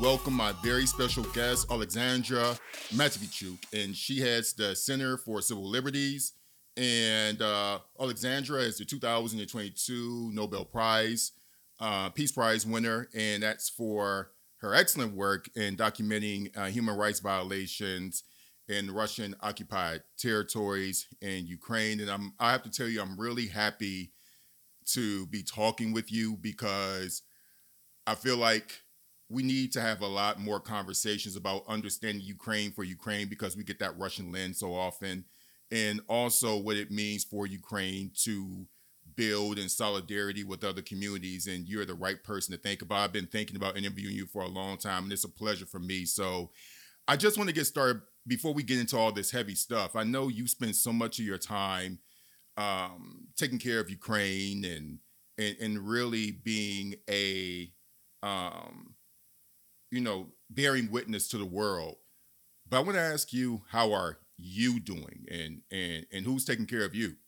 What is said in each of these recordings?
welcome my very special guest, Alexandra Matvichuk, and she heads the Center for Civil Liberties. And Alexandra is the 2022 Nobel Prize, Peace Prize winner, and that's for her excellent work in documenting human rights violations in Russian occupied territories and Ukraine. And I have to tell you, I'm really happy to be talking with you because I feel like we need to have a lot more conversations about understanding Ukraine for Ukraine because we get that Russian lens so often, and also what it means for Ukraine to build in solidarity with other communities. And you're the right person to think about. I've been thinking about interviewing you for a long time, and it's a pleasure for me. So I just want to get started before we get into all this heavy stuff. I know you spend so much of your time taking care of Ukraine and really being a um, bearing witness to the world. But I want to ask you, how are you doing, and who's taking care of you?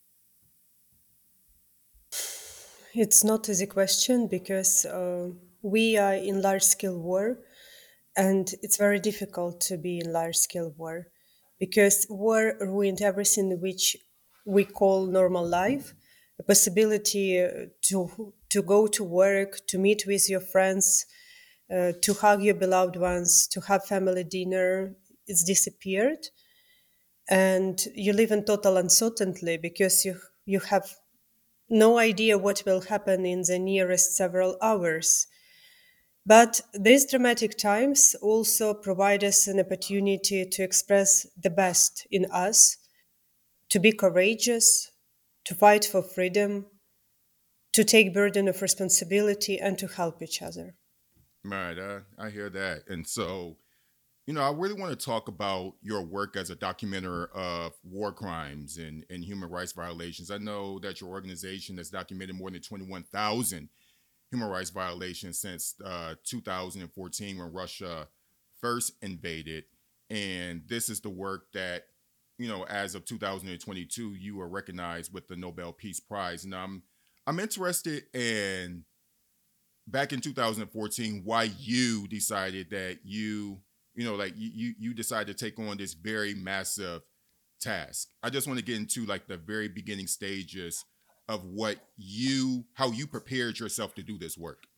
It's not easy question because we are in large scale war, and it's very difficult to be in large scale war because war ruined everything which we call normal life. The possibility to go to work, to meet with your friends, to hug your beloved ones, to have family dinner, it's disappeared, and you live in total uncertainty because you have no idea what will happen in the nearest several hours. But these dramatic times also provide us an opportunity to express the best in us, to be courageous, to fight for freedom, to take burden of responsibility and to help each other. Right, I hear that. And so, I really want to talk about your work as a documenter of war crimes and human rights violations. I know that your organization has documented more than 21,000 human rights violations since 2014 when Russia first invaded. And this is the work that, as of 2022, you were recognized with the Nobel Peace Prize. And I'm interested in back in 2014 why you decided that you decided to take on this very massive task. I just want to get into like the very beginning stages of how you prepared yourself to do this work.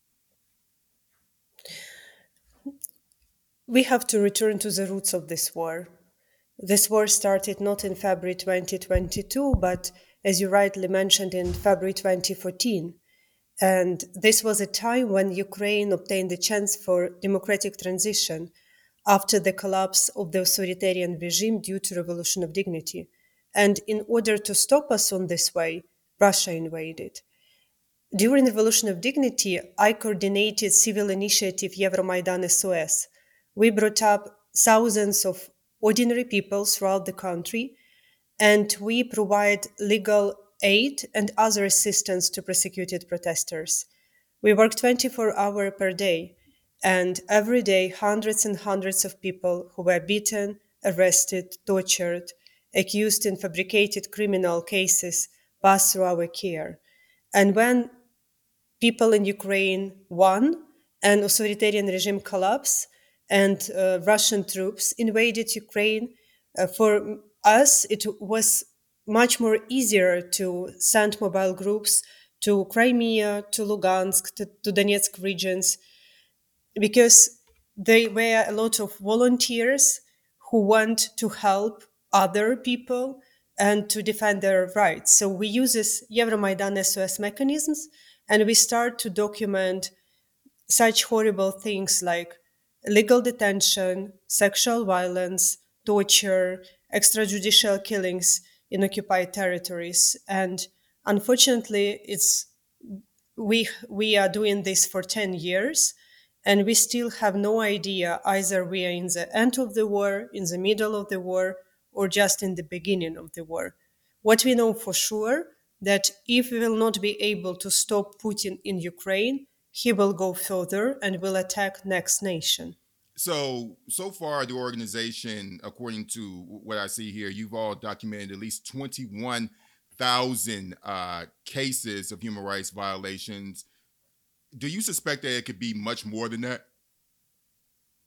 We have to return to the roots of this war. This war started not in February 2022, but as you rightly mentioned, in February 2014. And this was a time when Ukraine obtained a chance for democratic transition after the collapse of the authoritarian regime due to Revolution of Dignity. And in order to stop us on this way, Russia invaded. During the Revolution of Dignity, I coordinated civil initiative Euromaidan SOS. We brought up thousands of ordinary people throughout the country, and we provide legal aid and other assistance to persecuted protesters. We work 24 hours per day, and every day hundreds and hundreds of people who were beaten, arrested, tortured, accused in fabricated criminal cases pass through our care. And when people in Ukraine won and authoritarian regime collapsed and Russian troops invaded Ukraine, for us it was much more easier to send mobile groups to Crimea, to Lugansk, to Donetsk regions, because there were a lot of volunteers who want to help other people and to defend their rights. So we use this Euromaidan SOS mechanisms, and we start to document such horrible things like legal detention, sexual violence, torture, extrajudicial killings in occupied territories. And unfortunately, we are doing this for 10 years, and we still have no idea either we are in the end of the war, in the middle of the war, or just in the beginning of the war. What we know for sure, that if we will not be able to stop Putin in Ukraine, he will go further and will attack next nation. So far, the organization, according to what I see here, you've all documented at least 21,000 cases of human rights violations. Do you suspect that it could be much more than that?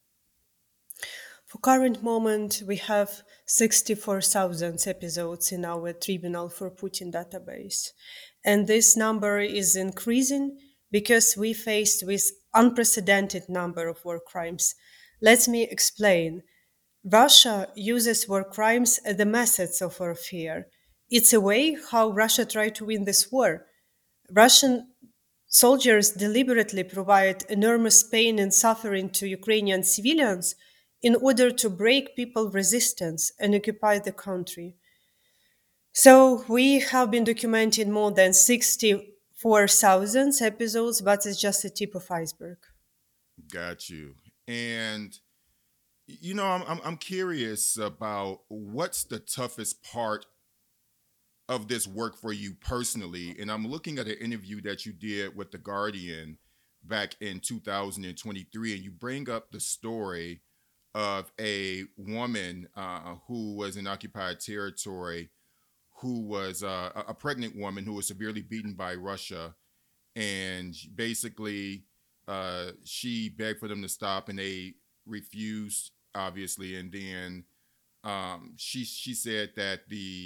For current moment, we have 64,000 episodes in our Tribunal for Putin database. And this number is increasing because we faced with unprecedented number of war crimes. Let me explain. Russia uses war crimes as the methods of warfare. It's a way how Russia tried to win this war. Russian soldiers deliberately provide enormous pain and suffering to Ukrainian civilians in order to break people's resistance and occupy the country. So we have been documenting more than 64,000 episodes, but it's just the tip of iceberg. Got you. And I'm curious about what's the toughest part of this work for you personally. And I'm looking at an interview that you did with The Guardian back in 2023, and you bring up the story of a woman who was in occupied territory, who was a pregnant woman who was severely beaten by Russia. And basically, she begged for them to stop, and they refused, obviously. And then she said that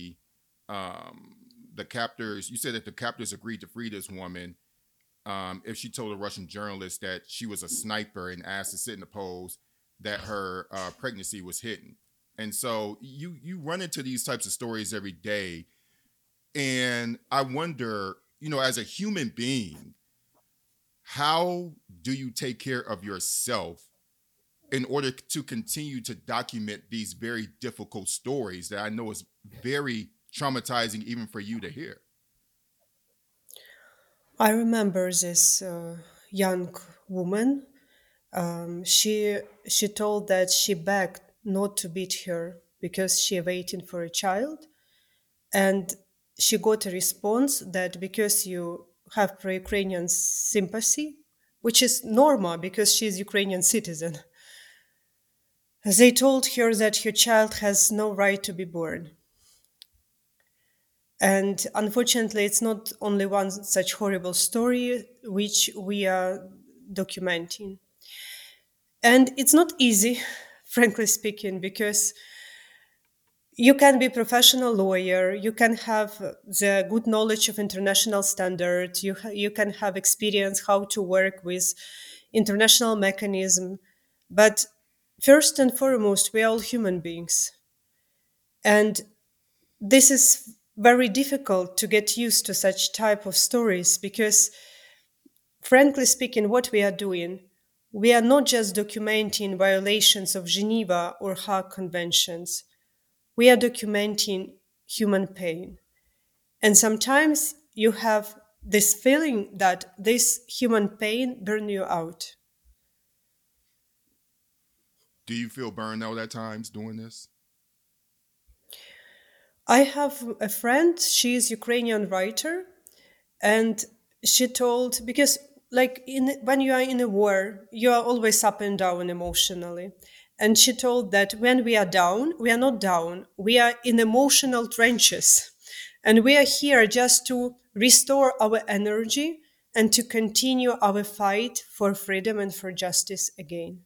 the captors, you said that the captors agreed to free this woman if she told a Russian journalist that she was a sniper and asked to sit in the pose that her pregnancy was hidden. And so you run into these types of stories every day, and I wonder, as a human being, how do you take care of yourself in order to continue to document these very difficult stories that I know is very traumatizing even for you to hear? I remember this young woman. She told that she begged not to beat her because she waiting for a child, and she got a response that because you have pro-Ukrainian sympathy, which is normal because she's Ukrainian citizen, they told her that her child has no right to be born. And unfortunately, it's not only one such horrible story which we are documenting. And it's not easy, frankly speaking, because you can be a professional lawyer, you can have the good knowledge of international standards, you can have experience how to work with international mechanism, but first and foremost, we are all human beings. And this is very difficult to get used to such type of stories because, frankly speaking, what we are doing, we are not just documenting violations of Geneva or Hague conventions, we are documenting human pain. And sometimes you have this feeling that this human pain burn you out. Do you feel burned out at times doing this? I have a friend, she is Ukrainian writer, and she told, because like when you are in a war, you are always up and down emotionally. And she told that when we are down, we are not down, we are in emotional trenches. And we are here just to restore our energy and to continue our fight for freedom and for justice again.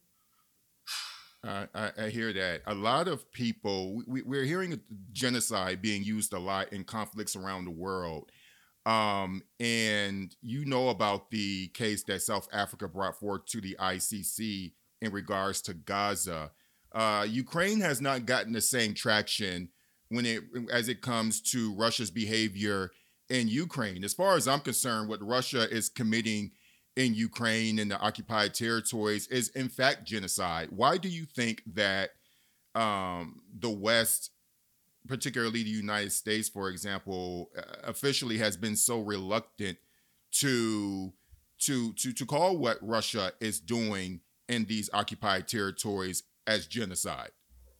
I hear that. A lot of people, we're hearing genocide being used a lot in conflicts around the world. And you know about the case that South Africa brought forward to the ICC in regards to Gaza. Ukraine has not gotten the same traction when it as it comes to Russia's behavior in Ukraine. As far as I'm concerned, what Russia is committing in Ukraine and the occupied territories is in fact genocide. Why do you think that the West, particularly the United States, for example, officially has been so reluctant to to call what Russia is doing in these occupied territories as genocide?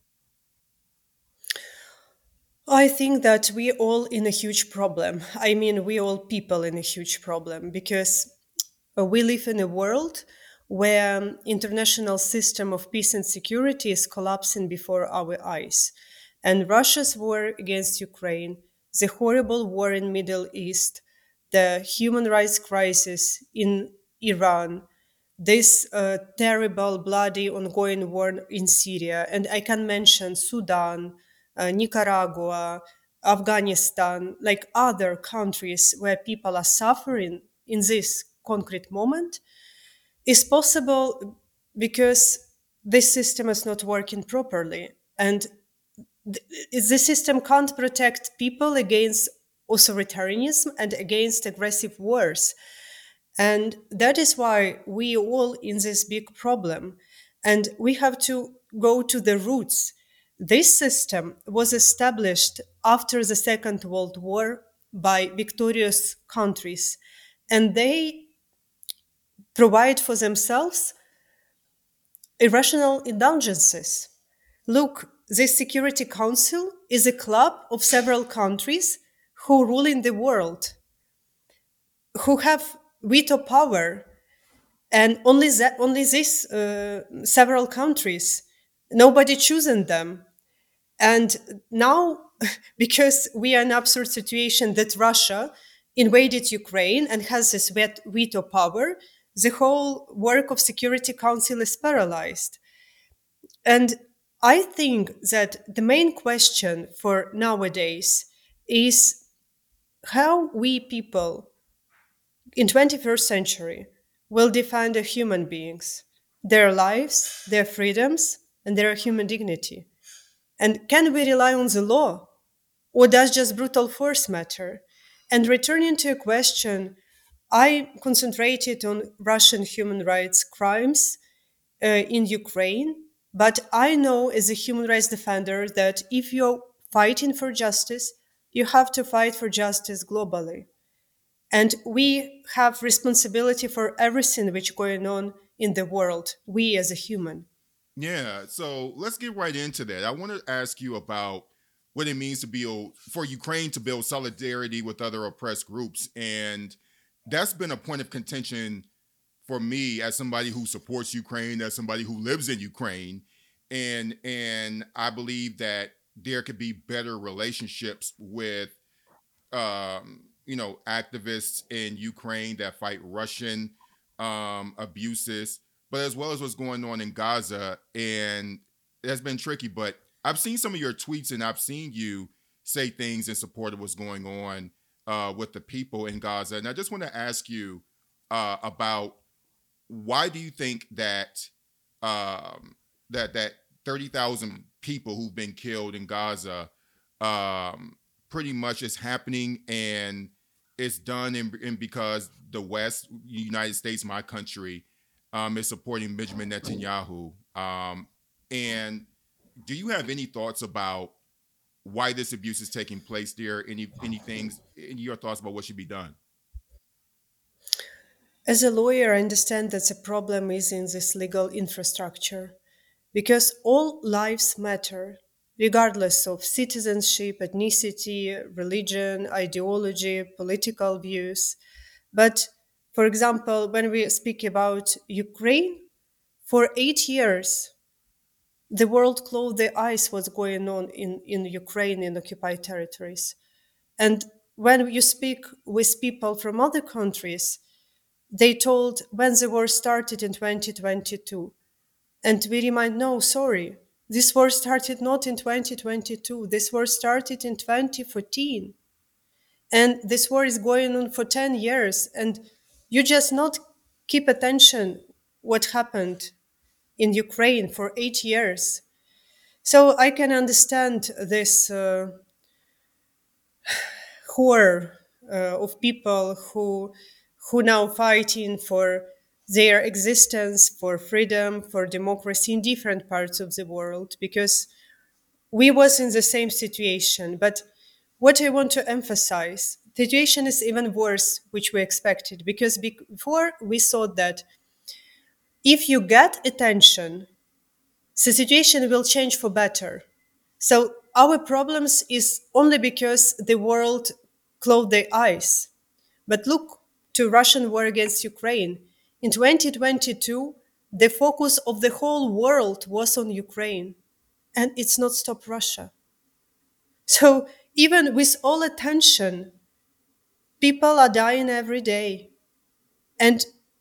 I think that we all in a huge problem. I mean, we all people in a huge problem because we live in a world where international system of peace and security is collapsing before our eyes. And Russia's war against Ukraine, the horrible war in Middle East, the human rights crisis in Iran, this terrible, bloody, ongoing war in Syria. And I can mention Sudan, Nicaragua, Afghanistan, like other countries where people are suffering in this concrete moment, is possible because this system is not working properly. And the system can't protect people against authoritarianism and against aggressive wars. And that is why we all in this big problem. And we have to go to the roots. This system was established after the Second World War by victorious countries, and they provide for themselves irrational indulgences. Look, this Security Council is a club of several countries who rule in the world, who have veto power, and only these several countries. Nobody chosen them, and now because we are in an absurd situation that Russia invaded Ukraine and has this veto power, the whole work of Security Council is paralyzed. And I think that the main question for nowadays is how we people in 21st century will define the human beings, their lives, their freedoms, and their human dignity. And can we rely on the law, or does just brutal force matter? And returning to a question, I concentrated on Russian human rights crimes in Ukraine, but I know as a human rights defender that if you're fighting for justice, you have to fight for justice globally. And we have responsibility for everything which going on in the world, we as a human. Yeah, so let's get right into that. I want to ask you about what it means to build for Ukraine to build solidarity with other oppressed groups, and that's been a point of contention for me as somebody who supports Ukraine, as somebody who lives in Ukraine, and I believe that there could be better relationships with activists in Ukraine that fight Russian abuses, but as well as what's going on in Gaza. And that's been tricky, but I've seen some of your tweets and I've seen you say things in support of what's going on with the people in Gaza. And I just want to ask you about why do you think that that 30,000 people who've been killed in Gaza pretty much is happening, and it's done in because the West, United States, my country, is supporting Benjamin Netanyahu. And do you have any thoughts about why this abuse is taking place there? Any things, any your thoughts about what should be done? As a lawyer, I understand that the problem is in this legal infrastructure because all lives matter, regardless of citizenship, ethnicity, religion, ideology, political views. But for example, when we speak about Ukraine, for 8 years, the world closed their eyes what's going on in Ukraine in occupied territories. And when you speak with people from other countries, they told when the war started in 2022. And we remind, no, sorry, this war started not in 2022. This war started in 2014. And this war is going on for 10 years. And you just not keep attention what happened in Ukraine for 8 years. So I can understand this horror of people who now fighting for their existence, for freedom, for democracy in different parts of the world, because we was in the same situation. But what I want to emphasize, the situation is even worse, which we expected, because before we thought that if you get attention, the situation will change for better. So our problems is only because the world closed their eyes. But look to Russian war against Ukraine. In 2022, the focus of the whole world was on Ukraine, and it's not stop Russia. So even with all attention, people are dying every day. And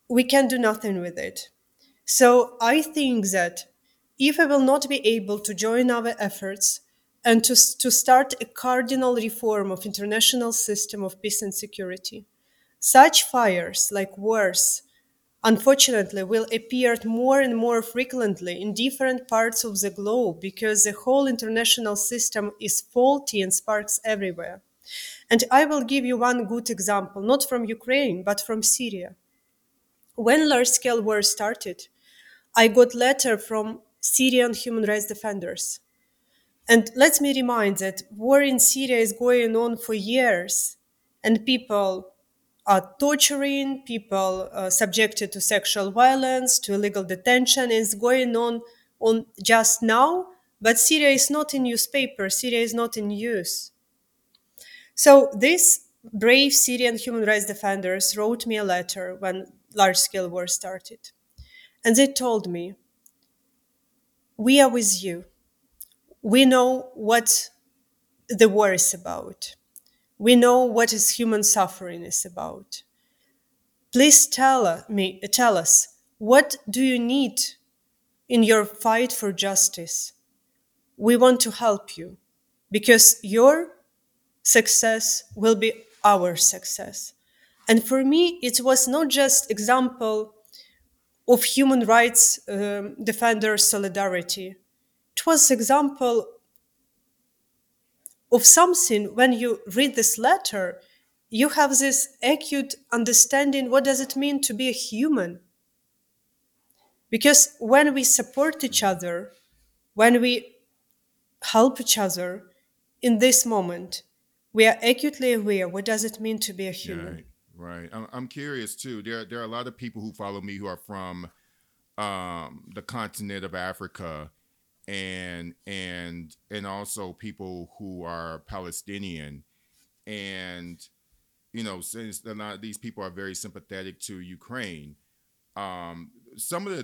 we can do nothing with it. So I think that if we will not be able to join our efforts and to start a cardinal reform of international system of peace and security, such fires like wars unfortunately will appear more and more frequently in different parts of the globe because the whole international system is faulty and sparks everywhere. And I will give you one good example, not from Ukraine, but from Syria. When large-scale war started, I got letter from Syrian human rights defenders. And let me remind that war in Syria is going on for years, and people are torturing, people subjected to sexual violence, to illegal detention. Is going on just now, but Syria is not in newspaper. Syria is not in news. So these brave Syrian human rights defenders wrote me a letter when large-scale war started, and they told me, "We are with you. We know what the war is about. We know what is human suffering is about. Please tell us, what do you need in your fight for justice? We want to help you because your success will be our success." And for me, it was not just example of human rights defender solidarity. It was example of something. When you read this letter, you have this acute understanding, what does it mean to be a human? Because when we support each other, when we help each other in this moment, we are acutely aware what does it mean to be a human. Right, right. I'm curious too. There are a lot of people who follow me who are from the continent of Africa, and also people who are Palestinian, and since a lot of these people are very sympathetic to Ukraine, some of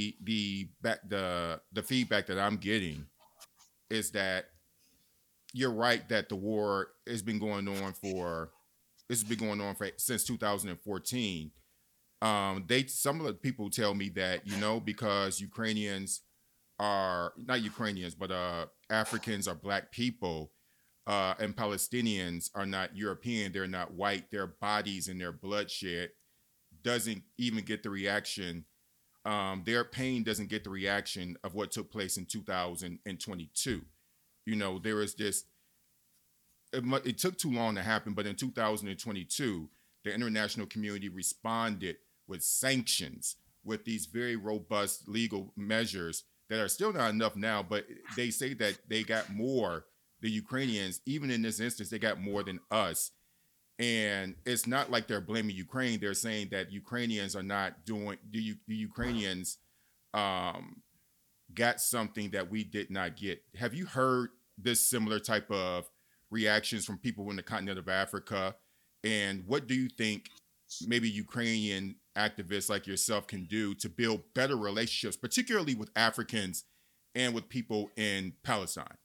the feedback that I'm getting is that you're right that the war has been going on for this has been going on for since 2014. They Some of the people tell me that because Ukrainians are not Ukrainians, but Africans are black people, and Palestinians are not European. They're not white. Their bodies and their bloodshed doesn't even get the reaction. Their pain doesn't get the reaction of what took place in 2022. There is this. It took too long to happen, but in 2022, the international community responded with sanctions, with these very robust legal measures that are still not enough now, but they say that they got more, the Ukrainians, even in this instance, they got more than us. And it's not like they're blaming Ukraine. They're saying that Ukrainians are not doing, the Ukrainians um, got something that we did not get. Have you heard this similar type of reactions from people in the continent of Africa? And what do you think maybe Ukrainian activists like yourself can do to build better relationships, particularly with Africans and with people in Palestine?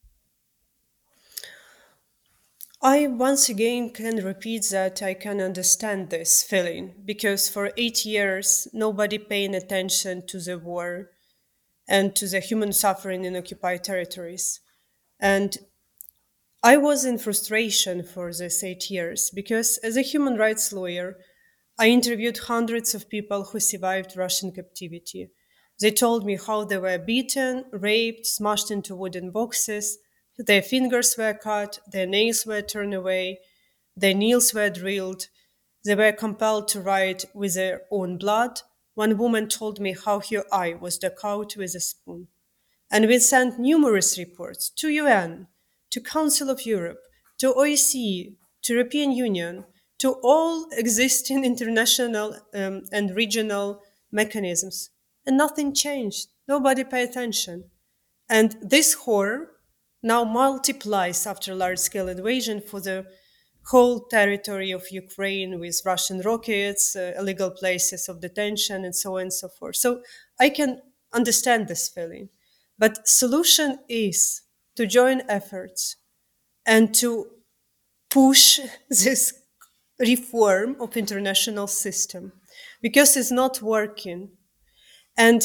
I once again can repeat that I can understand this feeling because for 8 years nobody paying attention to the war and to the human suffering in occupied territories. And I was in frustration for these 8 years because, as a human rights lawyer, I interviewed hundreds of people who survived Russian captivity. They told me how they were beaten, raped, smashed into wooden boxes, their fingers were cut, their nails were torn away, their nails were drilled, they were compelled to write with their own blood. One woman told me how her eye was dug out with a spoon. And we sent numerous reports to UN, to Council of Europe, to OSCE, to European Union, to all existing international and regional mechanisms. And nothing changed. Nobody paid attention. And this horror now multiplies after large-scale invasion for the whole territory of Ukraine with Russian rockets, illegal places of detention, and so on and so forth. So I can understand this feeling. But solution is to join efforts and to push this reform of international system because it's not working. And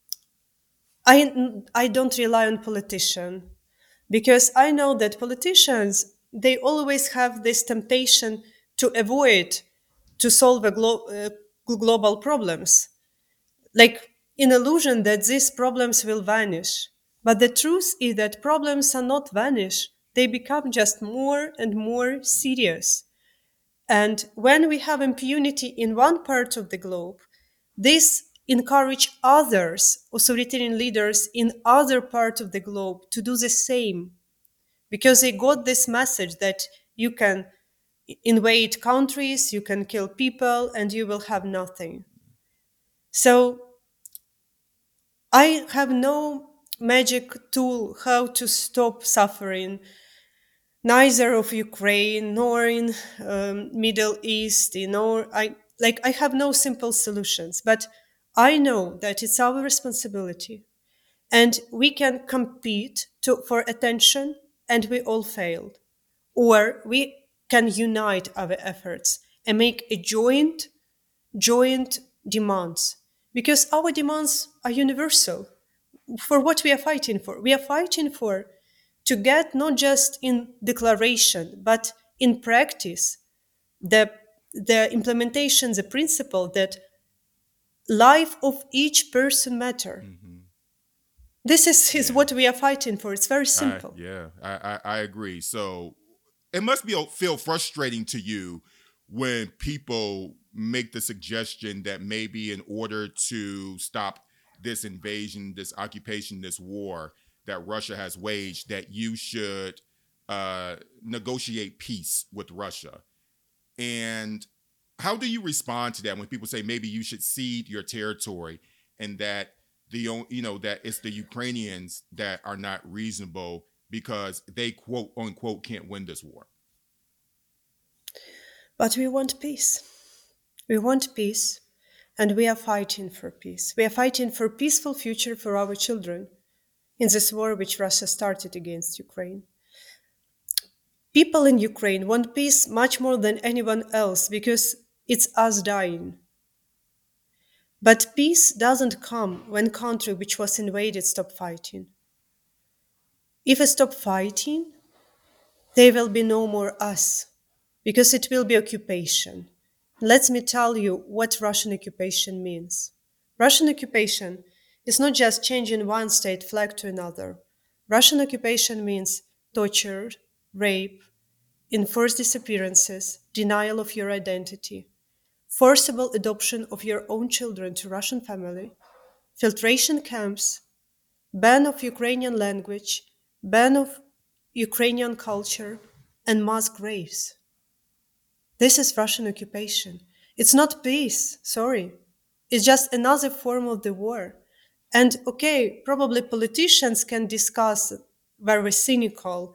I don't rely on politicians because I know that politicians, they always have this temptation to avoid to solve global problems, like in illusion that these problems will vanish. But the truth is that problems are not vanish; they become just more and more serious. And when we have impunity in one part of the globe, this encourage others, authoritarian leaders in other parts of the globe, to do the same because they got this message that you can invade countries, you can kill people, and you will have nothing. So I have no magic tool how to stop suffering, neither of Ukraine nor in Middle East, nor I have no simple solutions, but I know that it's our responsibility, and we can compete for attention, and we all failed, or we can unite our efforts and make a joint demands, because our demands are universal for what we are fighting for. We are fighting for to get not just in declaration but in practice the implementation, the principle that life of each person matter. Hmm. This is Yeah. what we are fighting for. It's very simple. I agree. So it must be feel frustrating to you when people make the suggestion that maybe in order to stop this invasion, this occupation, this war that Russia has waged, that you should negotiate peace with Russia. And how do you respond to that when people say maybe you should cede your territory and that that it's the Ukrainians that are not reasonable because they quote unquote can't win this war? But we want peace. We want peace, and we are fighting for peace. We are fighting for a peaceful future for our children in this war which Russia started against Ukraine. People in Ukraine want peace much more than anyone else because it's us dying. But peace doesn't come when country which was invaded stop fighting. If we stop fighting, there will be no more us because it will be occupation. Let me tell you what Russian occupation means. Russian occupation is not just changing one state flag to another. Russian occupation means torture, rape, enforced disappearances, denial of your identity, forcible adoption of your own children to Russian family, filtration camps, ban of Ukrainian language, ban of Ukrainian culture, and mass graves. This is Russian occupation. It's not peace, sorry. It's just another form of the war. And okay, probably politicians can discuss very cynical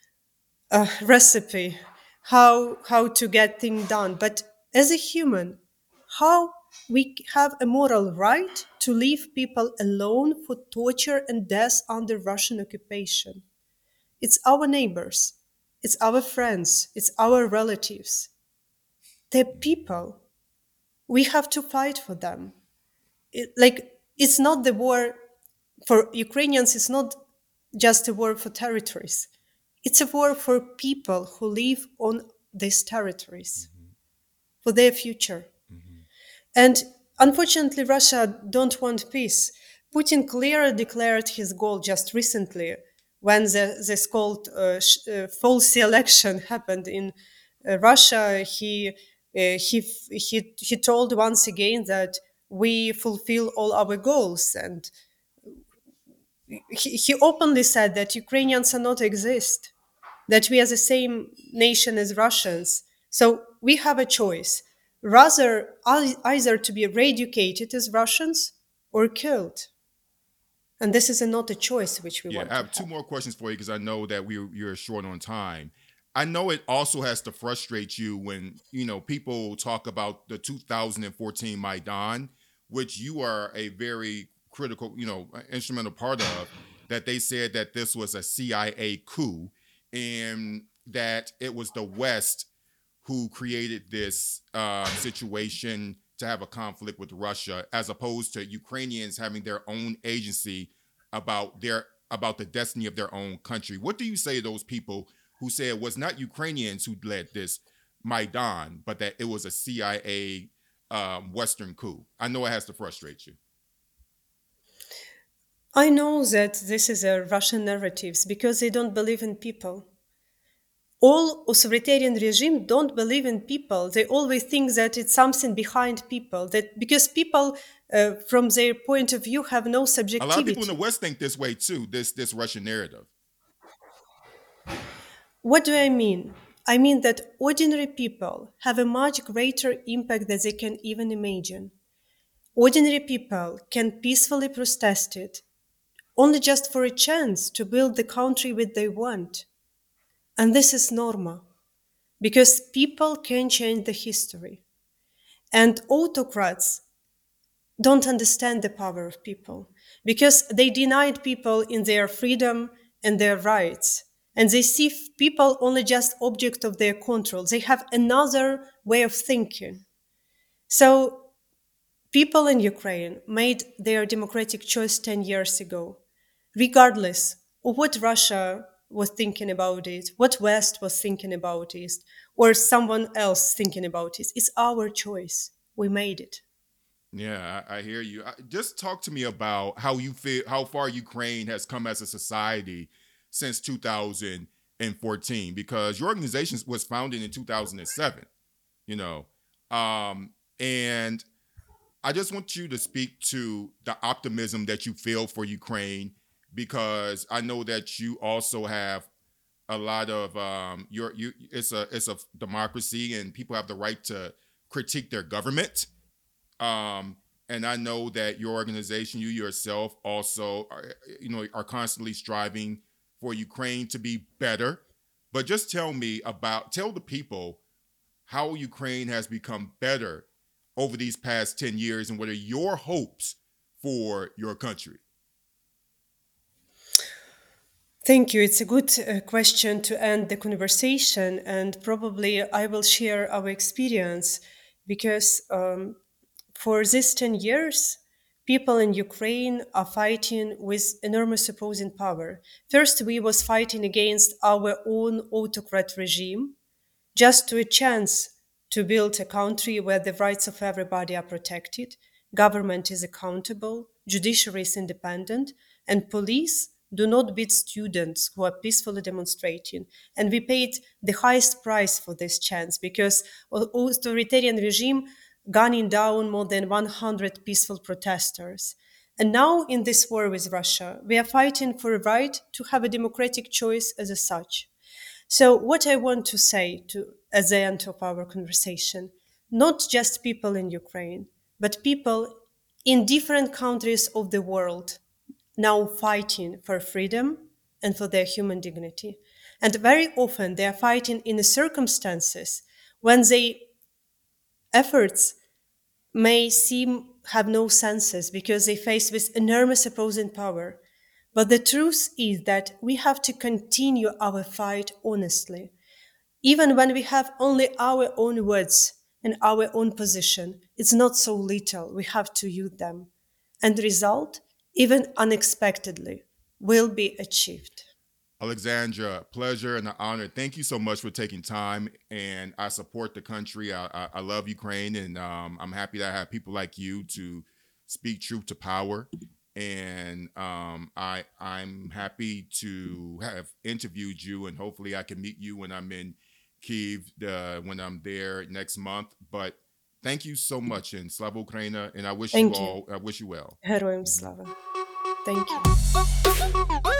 recipe how to get things done, but as a human, how we have a moral right to leave people alone for torture and death under Russian occupation? It's our neighbors, it's our friends, it's our relatives. They're people. We have to fight for them. It's not the war for Ukrainians, it's not just a war for territories. It's a war for people who live on these territories, Hmm. for their future. Hmm. And unfortunately, Russia don't want peace. Putin clearly declared his goal just recently when this called false election happened in Russia. He told once again that we fulfill all our goals, and he openly said that Ukrainians are not exist, that we are the same nation as Russians. So we have a choice, rather either to be re-educated as Russians or killed. And this is not a choice which we Yeah, I want to have two have. more questions for you because I know that you're short on time. I know it also has to frustrate you when people talk about the 2014 Maidan, which you are a very critical, instrumental part of. That they said that this was a CIA coup, and that it was the West who created this situation to have a conflict with Russia, as opposed to Ukrainians having their own agency about the destiny of their own country. What do you say to those people who say it was not Ukrainians who led this Maidan, but that it was a CIA Western coup? I know it has to frustrate you. I know that this is a Russian narratives because they don't believe in people. All authoritarian regimes don't believe in people. They always think that it's something behind people. That because people, from their point of view, have no A lot of people in the subjectivity. West think this way too. This Russian narrative. What do I mean? I mean that ordinary people have a much greater impact than they can even imagine. Ordinary people can peacefully protest it, only just for a chance to build the country which they want. And this is normal, because people can change the history. And autocrats don't understand the power of people, because they denied people in their freedom and their rights. And they see people only just object of their control. They have another way of thinking. So people in Ukraine made their democratic choice 10 years ago, regardless of what Russia was thinking about it, what West was thinking about it, or someone else thinking about it. It's our choice. We made it. Yeah, I hear you. Just talk to me about how you feel, how far Ukraine has come as a society since 2014, because your organization was founded in 2007. You know, and I just want you to speak to the optimism that you feel for Ukraine, because I know that you also have a lot of it's a democracy and people have the right to critique their government. And I know that your organization, you yourself, also are constantly striving for Ukraine to be better. But just tell the people how Ukraine has become better over these past 10 years, and what are your hopes for your country? Thank you. It's a good question to end the conversation, and probably I will share our experience because for these 10 years, people in Ukraine are fighting with enormous opposing power. First, we was fighting against our own autocrat regime, just to a chance to build a country where the rights of everybody are protected, government is accountable, judiciary is independent, and police do not beat students who are peacefully demonstrating. And we paid the highest price for this chance because authoritarian regime gunning down more than 100 peaceful protesters. And now in this war with Russia, we are fighting for a right to have a democratic choice as a such. So, what I want to say at the end of our conversation, not just people in Ukraine, but people in different countries of the world now fighting for freedom and for their human dignity. And very often they are fighting in the circumstances when their efforts may seem have no senses because they face with enormous opposing power. But the truth is that we have to continue our fight honestly. Even when we have only our own words and our own position, it's not so little, we have to use them. And the result, even unexpectedly, will be achieved. Alexandra, pleasure and an honor. Thank you so much for taking time. And I support the country. I love Ukraine, and I'm happy that I have people like you to speak truth to power. And I'm happy to have interviewed you, and hopefully I can meet you when I'm in Kiev, when I'm there next month. But thank you so much, and Slava Ukraina, and Thank you. I wish you well. Героям слава. Thank you.